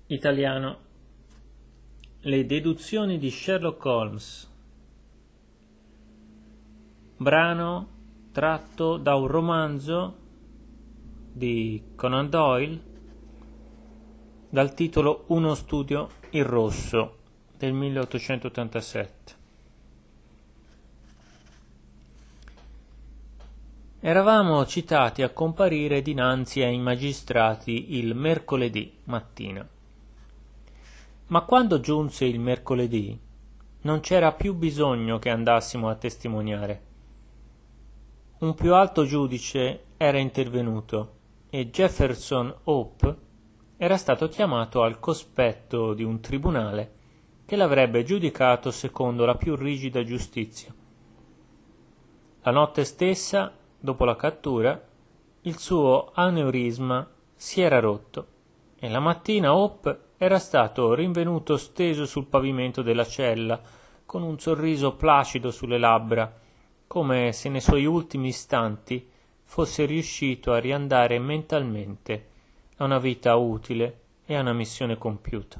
Italiano. Le deduzioni di Sherlock Holmes. Brano tratto da un romanzo di Conan Doyle dal titolo Uno studio in rosso del 1887. Eravamo citati a comparire dinanzi ai magistrati il mercoledì mattina. Ma quando giunse il mercoledì, non c'era più bisogno che andassimo a testimoniare. Un più alto giudice era intervenuto e Jefferson Hope era stato chiamato al cospetto di un tribunale che l'avrebbe giudicato secondo la più rigida giustizia. La notte stessa, dopo la cattura, il suo aneurisma si era rotto e la mattina Hope era stato rinvenuto steso sul pavimento della cella, con un sorriso placido sulle labbra, come se nei suoi ultimi istanti fosse riuscito a riandare mentalmente a una vita utile e a una missione compiuta.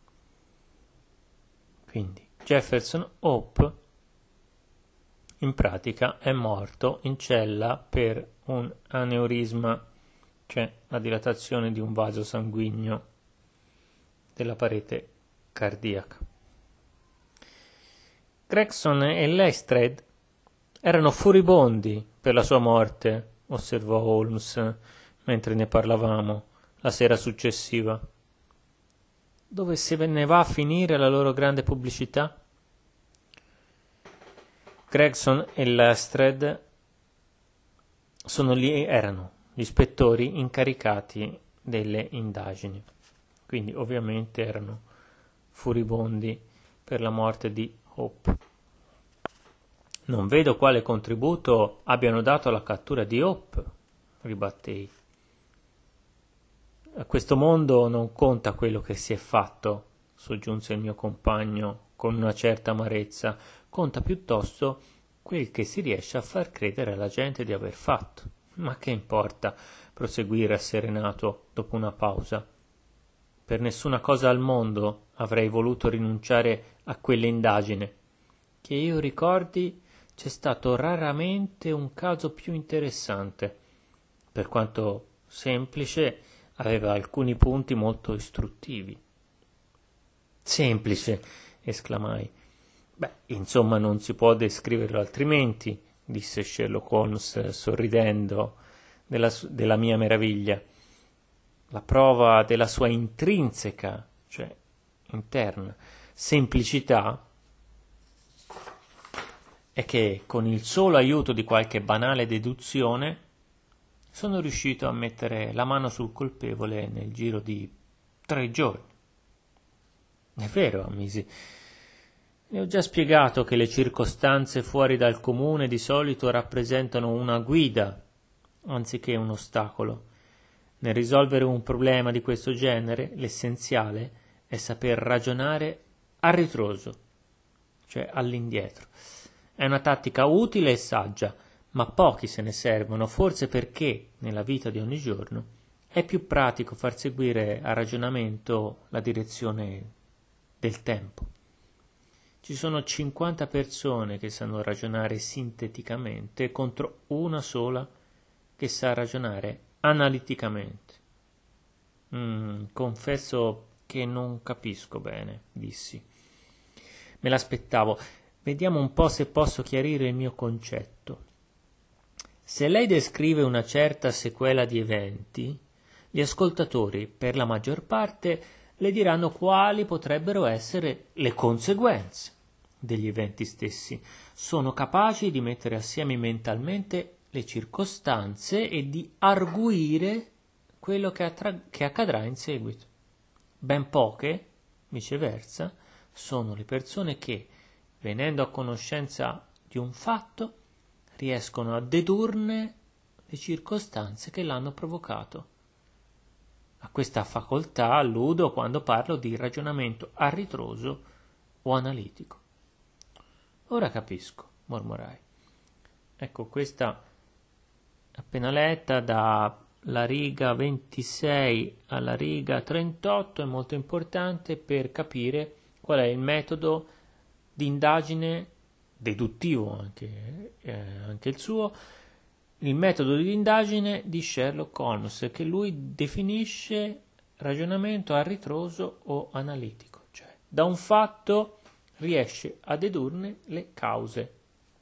Quindi Jefferson Hope in pratica è morto in cella per un aneurisma, cioè la dilatazione di un vaso sanguigno della parete cardiaca. Gregson e Lestrade erano furibondi per la sua morte, osservò Holmes mentre ne parlavamo la sera successiva. Dove se ne va a finire la loro grande pubblicità? Gregson e Lestrade erano gli ispettori incaricati delle indagini, quindi ovviamente erano furibondi per la morte di Hope. Non vedo quale contributo abbiano dato alla cattura di Hope, ribattei. A questo mondo non conta quello che si è fatto, soggiunse il mio compagno con una certa amarezza, conta piuttosto quel che si riesce a far credere alla gente di aver fatto. Ma che importa, proseguì rasserenato dopo una pausa. Per nessuna cosa al mondo avrei voluto rinunciare a quell'indagine. Che io ricordi, c'è stato raramente un caso più interessante. Per quanto semplice, aveva alcuni punti molto istruttivi. Semplice, esclamai. Beh, insomma, non si può descriverlo altrimenti, disse Sherlock Holmes sorridendo della mia meraviglia. La prova della sua intrinseca, cioè interna, semplicità è che con il solo aiuto di qualche banale deduzione sono riuscito a mettere la mano sul colpevole nel giro di 3 giorni. È vero, ammisi. Ne ho già spiegato che le circostanze fuori dal comune di solito rappresentano una guida, anziché un ostacolo. Nel risolvere un problema di questo genere, l'essenziale è saper ragionare a ritroso, cioè all'indietro. È una tattica utile e saggia, ma pochi se ne servono, forse perché, nella vita di ogni giorno, è più pratico far seguire al ragionamento la direzione del tempo. Ci sono 50 persone che sanno ragionare sinteticamente contro una sola che sa ragionare analiticamente. Confesso che non capisco bene, dissi. Me l'aspettavo. Vediamo un po' se posso chiarire il mio concetto. Se lei descrive una certa sequela di eventi, gli ascoltatori, per la maggior parte, le diranno quali potrebbero essere le conseguenze degli eventi stessi. Sono capaci di mettere assieme mentalmente le circostanze e di arguire quello che accadrà in seguito. Ben poche, viceversa, sono le persone che, venendo a conoscenza di un fatto, riescono a dedurne le circostanze che l'hanno provocato. A questa facoltà alludo quando parlo di ragionamento a ritroso o analitico. Ora capisco, mormorai. Ecco, questa appena letta dà la riga 26 alla riga 38 è molto importante per capire qual è il metodo di indagine deduttivo, anche il suo, il metodo di indagine di Sherlock Holmes, che lui definisce ragionamento a ritroso o analitico, cioè da un fatto riesce a dedurne le cause.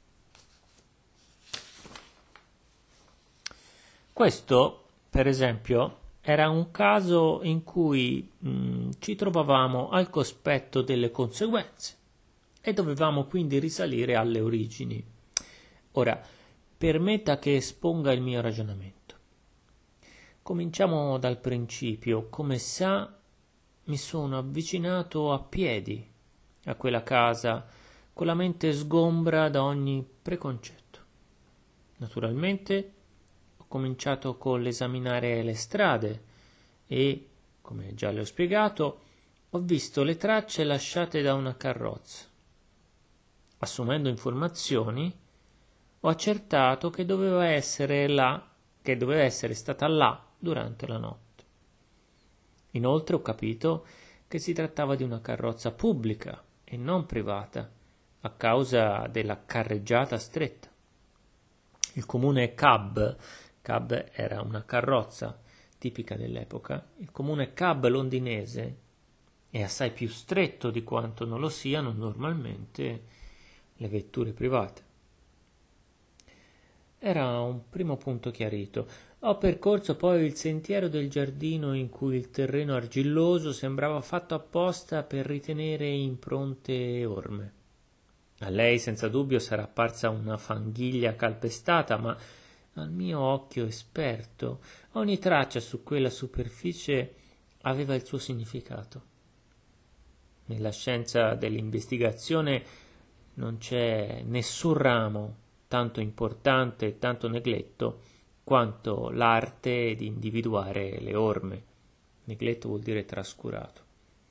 Questo, per esempio, era un caso in cui ci trovavamo al cospetto delle conseguenze e dovevamo quindi risalire alle origini. Ora, permetta che esponga il mio ragionamento. Cominciamo dal principio. Come sa, mi sono avvicinato a piedi a quella casa con la mente sgombra da ogni preconcetto. Naturalmente ho cominciato con l'esaminare le strade e, come già le ho spiegato, ho visto le tracce lasciate da una carrozza. Assumendo informazioni, ho accertato che doveva essere stata là durante la notte. Inoltre ho capito che si trattava di una carrozza pubblica e non privata, a causa della carreggiata stretta. Il comune cab era una carrozza tipica dell'epoca, il comune cab londinese è assai più stretto di quanto non lo siano normalmente le vetture private. Era un primo punto chiarito. Ho percorso poi il sentiero del giardino in cui il terreno argilloso sembrava fatto apposta per ritenere impronte orme. A lei senza dubbio sarà apparsa una fanghiglia calpestata, ma al mio occhio esperto ogni traccia su quella superficie aveva il suo significato. Nella scienza dell'investigazione non c'è nessun ramo tanto importante e tanto negletto quanto l'arte di individuare le orme. Negletto vuol dire trascurato.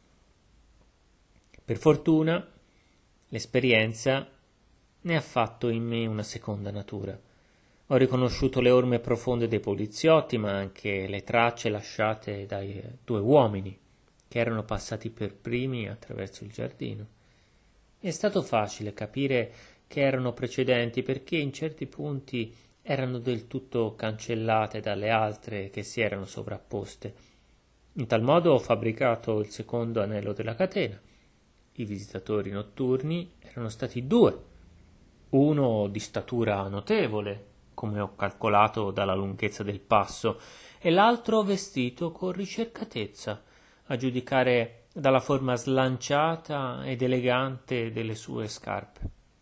Per fortuna, l'esperienza ne ha fatto in me una seconda natura. Ho riconosciuto le orme profonde dei poliziotti, ma anche le tracce lasciate dai 2 uomini che erano passati per primi attraverso il giardino. È stato facile capire che erano precedenti perché in certi punti erano del tutto cancellate dalle altre che si erano sovrapposte. In tal modo ho fabbricato il secondo anello della catena. I visitatori notturni erano stati 2, uno di statura notevole, come ho calcolato dalla lunghezza del passo, e l'altro vestito con ricercatezza, a giudicare dalla forma slanciata ed elegante delle sue scarpe.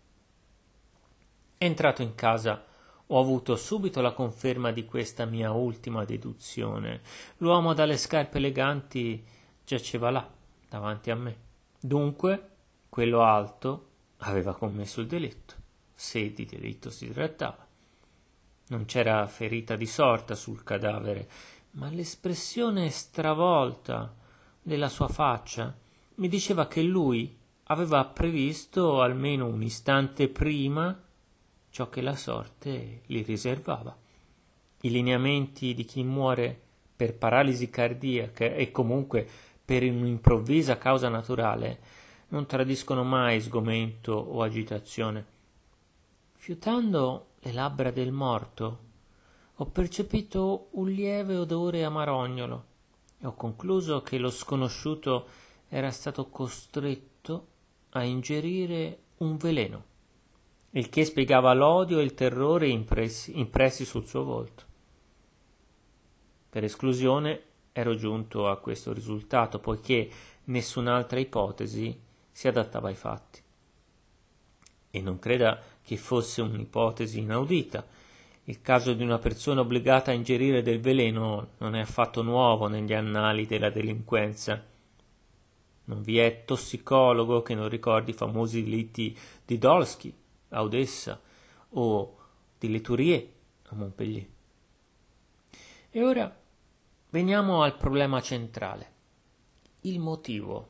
Entrato in casa, ho avuto subito la conferma di questa mia ultima deduzione. L'uomo dalle scarpe eleganti giaceva là, davanti a me. Dunque, quello alto aveva commesso il delitto, se di delitto si trattava. Non c'era ferita di sorta sul cadavere, ma l'espressione stravolta della sua faccia mi diceva che lui aveva previsto almeno un istante prima ciò che la sorte gli riservava. I lineamenti di chi muore per paralisi cardiaca e comunque per un'improvvisa causa naturale non tradiscono mai sgomento o agitazione. Fiutando le labbra del morto, ho percepito un lieve odore amarognolo e ho concluso che lo sconosciuto era stato costretto a ingerire un veleno, il che spiegava l'odio e il terrore impressi sul suo volto. Per esclusione ero giunto a questo risultato, poiché nessun'altra ipotesi si adattava ai fatti. E non creda che fosse un'ipotesi inaudita. Il caso di una persona obbligata a ingerire del veleno non è affatto nuovo negli annali della delinquenza. Non vi è tossicologo che non ricordi i famosi delitti di Dolsky a Odessa o di Leturier a Montpellier. E ora veniamo al problema centrale, il motivo.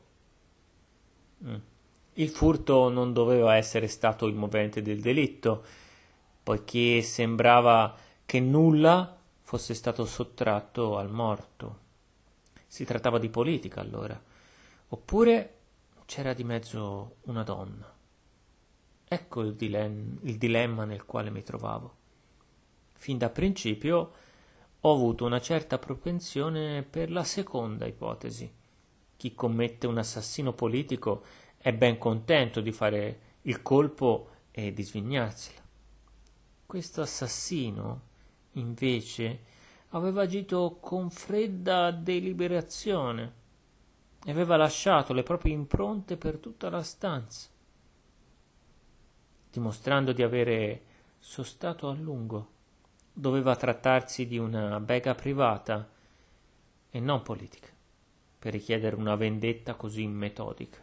Il furto non doveva essere stato il movente del delitto, poiché sembrava che nulla fosse stato sottratto al morto. Si trattava di politica allora, oppure c'era di mezzo una donna. Ecco il dilemma nel quale mi trovavo. Fin da principio ho avuto una certa propensione per la seconda ipotesi. Chi commette un assassino politico è ben contento di fare il colpo e di svignarsela. Questo assassino, invece, aveva agito con fredda deliberazione e aveva lasciato le proprie impronte per tutta la stanza, dimostrando di avere sostato a lungo. Doveva trattarsi di una bega privata e non politica, per richiedere una vendetta così metodica.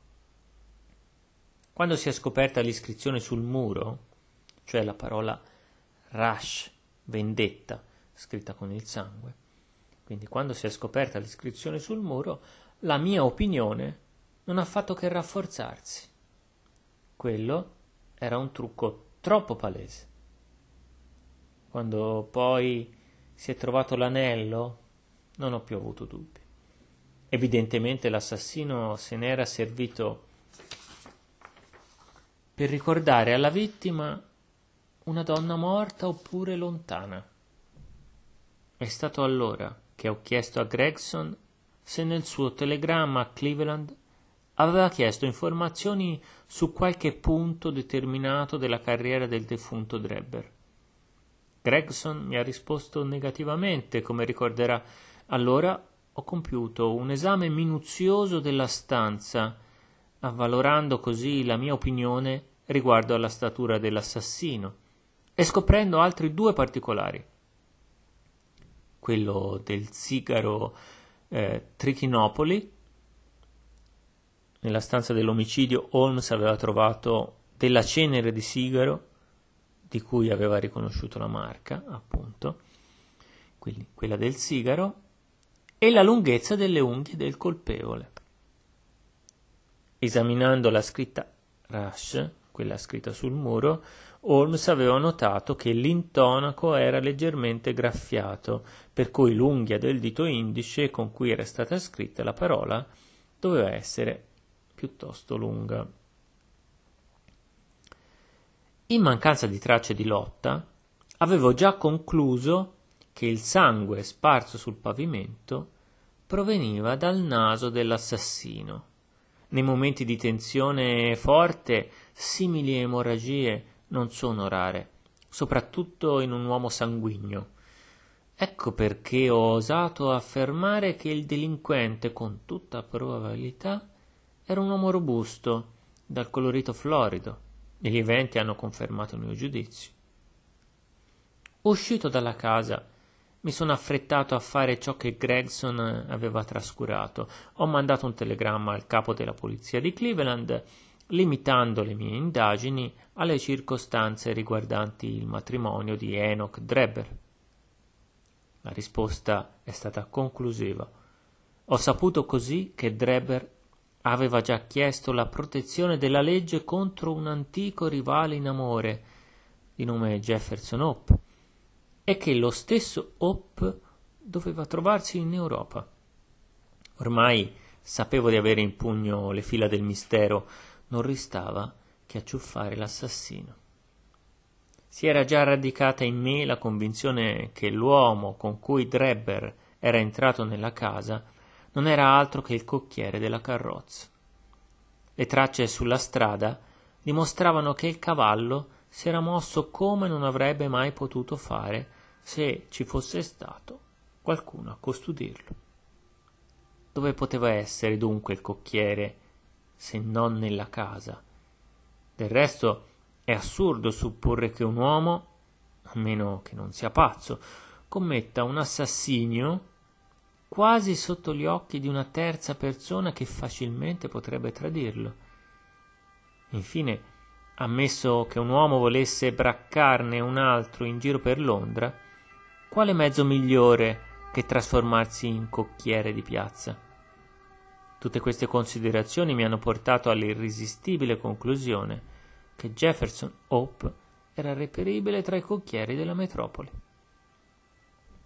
Quando si è scoperta l'iscrizione sul muro, cioè la parola Rash, vendetta, scritta con il sangue, quindi quando si è scoperta l'iscrizione sul muro, la mia opinione non ha fatto che rafforzarsi. Quello era un trucco troppo palese. Quando poi si è trovato l'anello, non ho più avuto dubbi. Evidentemente l'assassino se n'era servito per ricordare alla vittima una donna morta oppure lontana. È stato allora che ho chiesto a Gregson se nel suo telegramma a Cleveland aveva chiesto informazioni su qualche punto determinato della carriera del defunto Drebber. Gregson mi ha risposto negativamente, come ricorderà. Allora ho compiuto un esame minuzioso della stanza, avvalorando così la mia opinione riguardo alla statura dell'assassino e scoprendo altri 2 particolari. Quello del sigaro Trichinopoli. Nella stanza dell'omicidio Holmes aveva trovato della cenere di sigaro di cui aveva riconosciuto la marca, appunto, quindi quella del sigaro, e la lunghezza delle unghie del colpevole. Esaminando la scritta Rush, quella scritta sul muro, Holmes aveva notato che l'intonaco era leggermente graffiato, per cui l'unghia del dito indice con cui era stata scritta la parola doveva essere piuttosto lunga. In mancanza di tracce di lotta, avevo già concluso che il sangue sparso sul pavimento proveniva dal naso dell'assassino. Nei momenti di tensione forte, simili emorragie non sono rare, soprattutto in un uomo sanguigno. Ecco perché ho osato affermare che il delinquente, con tutta probabilità, era un uomo robusto, dal colorito florido. E gli eventi hanno confermato il mio giudizio. Uscito dalla casa, mi sono affrettato a fare ciò che Gregson aveva trascurato. Ho mandato un telegramma al capo della polizia di Cleveland, limitando le mie indagini alle circostanze riguardanti il matrimonio di Enoch Drebber. La risposta è stata conclusiva. Ho saputo così che Drebber aveva già chiesto la protezione della legge contro un antico rivale in amore di nome Jefferson Hope e che lo stesso Hope doveva trovarsi in Europa. Ormai sapevo di avere in pugno le fila del mistero, non restava che acciuffare l'assassino. Si era già radicata in me la convinzione che l'uomo con cui Drebber era entrato nella casa non era altro che il cocchiere della carrozza. Le tracce sulla strada dimostravano che il cavallo si era mosso come non avrebbe mai potuto fare se ci fosse stato qualcuno a custodirlo. Dove poteva essere dunque il cocchiere se non nella casa? Del resto è assurdo supporre che un uomo, a meno che non sia pazzo, commetta un assassinio quasi sotto gli occhi di una terza persona che facilmente potrebbe tradirlo. Infine, ammesso che un uomo volesse braccarne un altro in giro per Londra, quale mezzo migliore che trasformarsi in cocchiere di piazza? Tutte queste considerazioni mi hanno portato all'irresistibile conclusione che Jefferson Hope era reperibile tra i cocchieri della metropoli.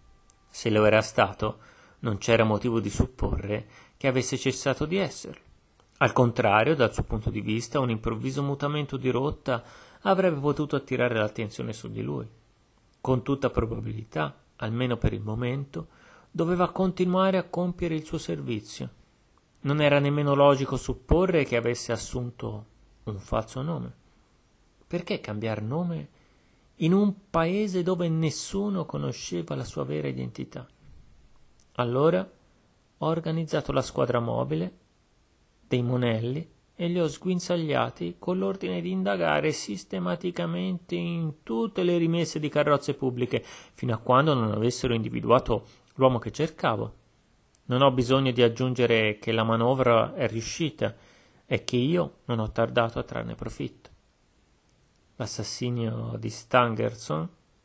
Se lo era stato, non c'era motivo di supporre che avesse cessato di esserlo. Al contrario, dal suo punto di vista, un improvviso mutamento di rotta avrebbe potuto attirare l'attenzione su di lui. Con tutta probabilità, almeno per il momento, doveva continuare a compiere il suo servizio. Non era nemmeno logico supporre che avesse assunto un falso nome. Perché cambiare nome in un paese dove nessuno conosceva la sua vera identità? Allora ho organizzato la squadra mobile dei monelli e li ho sguinzagliati con l'ordine di indagare sistematicamente in tutte le rimesse di carrozze pubbliche fino a quando non avessero individuato l'uomo che cercavo. Non ho bisogno di aggiungere che la manovra è riuscita e che io non ho tardato a trarne profitto. L'assassinio di Stangerson,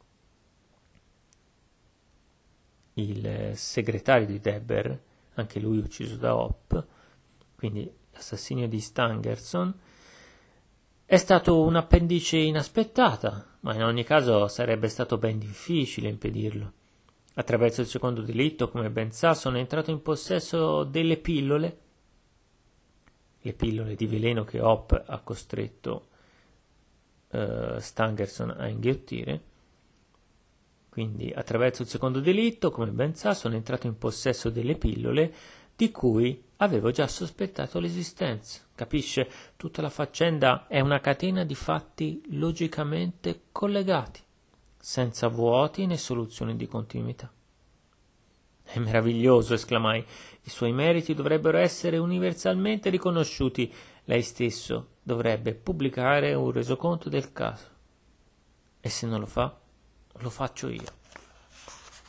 il segretario di Debber, anche lui ucciso da Hope, quindi l'assassinio di Stangerson, è stato un'appendice inaspettata, ma in ogni caso sarebbe stato ben difficile impedirlo. Attraverso il secondo delitto, come ben sa, sono entrato in possesso delle pillole, le pillole di veleno che Hope ha costretto Stangerson a inghiottire. Quindi attraverso il secondo delitto, come ben sa, sono entrato in possesso delle pillole di cui avevo già sospettato l'esistenza. Capisce? Tutta la faccenda è una catena di fatti logicamente collegati, senza vuoti né soluzioni di continuità. È meraviglioso, esclamai. I suoi meriti dovrebbero essere universalmente riconosciuti. Lei stesso dovrebbe pubblicare un resoconto del caso. E se non lo fa, lo faccio io.